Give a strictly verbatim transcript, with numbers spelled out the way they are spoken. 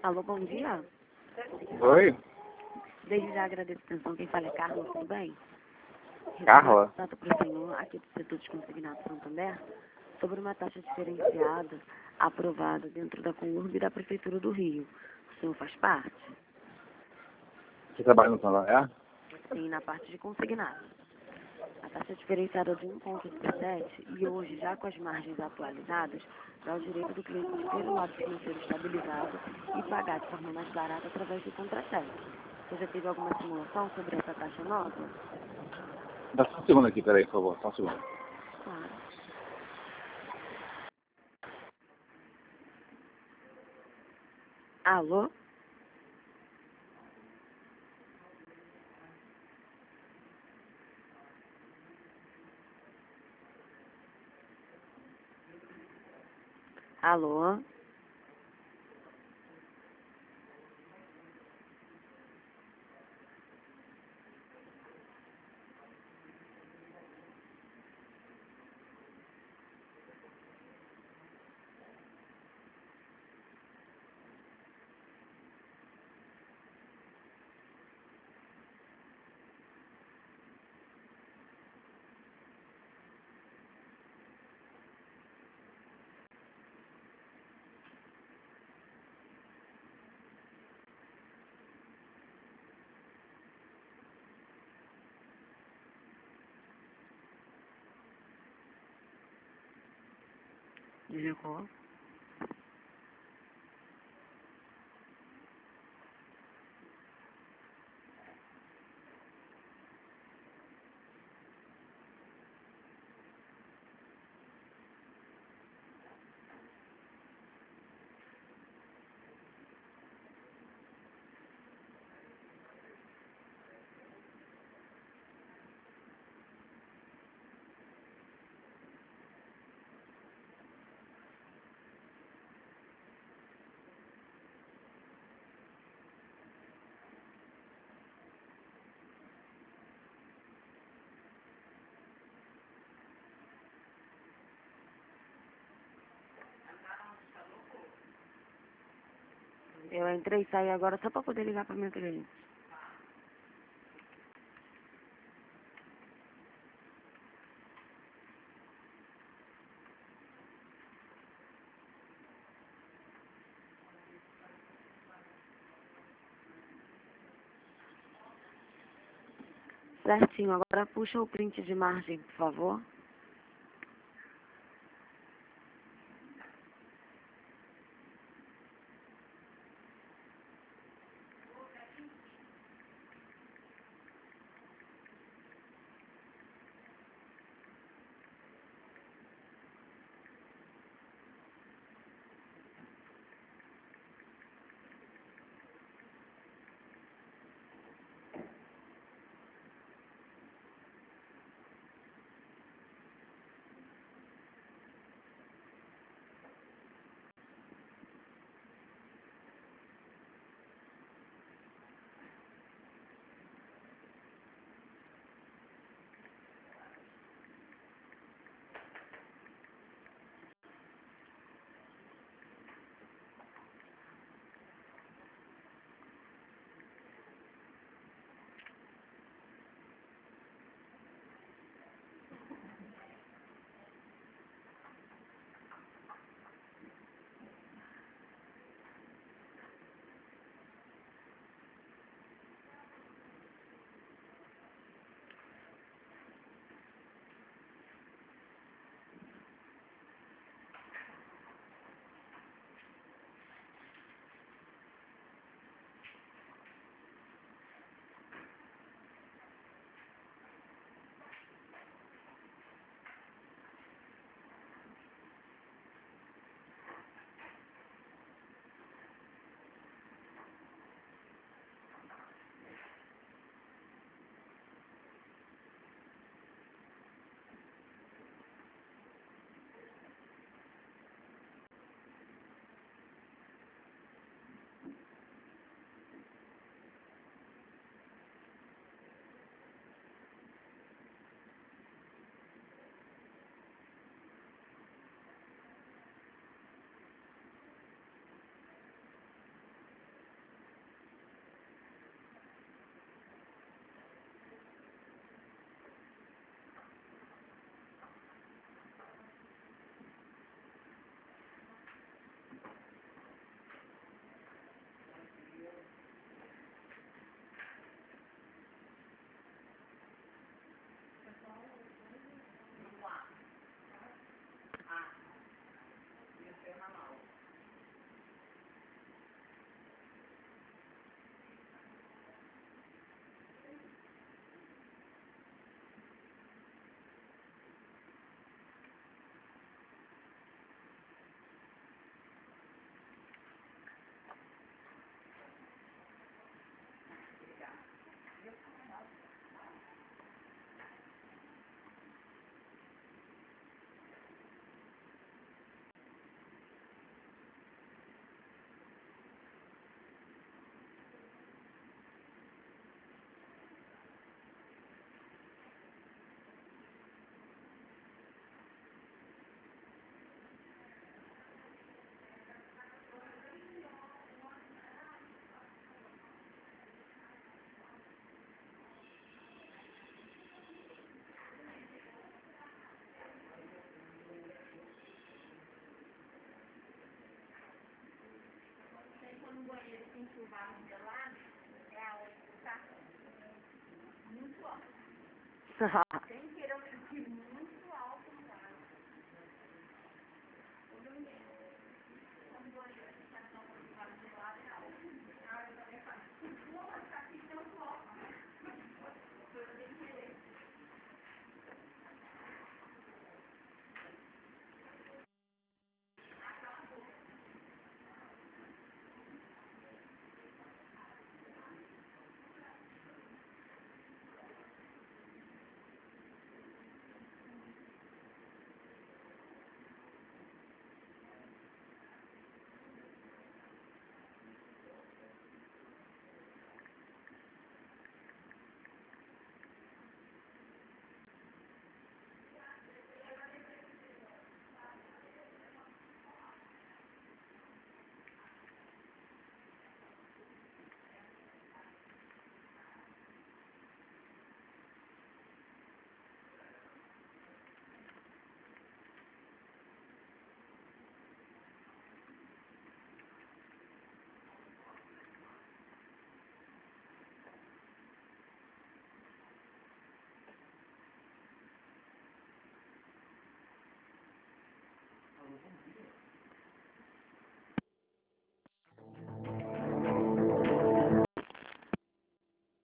Alô, bom dia. Oi? Desde já agradeço a atenção. Quem fala é Carla, tudo bem? Carla? Tanto para o senhor, aqui do setor de consignados Santander, sobre uma taxa diferenciada aprovada dentro da CONURB e da Prefeitura do Rio. O senhor faz parte? Você trabalha no Santander? Sim, na parte de consignados. A taxa diferenciada de um vírgula dezessete e hoje, já com as margens atualizadas, dá o direito do cliente de ter um lado financeiro estabilizado e pagar de forma mais barata através do Contratec. Você já teve alguma simulação sobre essa taxa nova? Dá só um segundo aqui, peraí, por favor, só um segundo. Claro. Alô? Alô? Desligou? Eu entrei e saí agora só para poder ligar para minha cliente. Certinho, agora puxa o print de margem, por favor.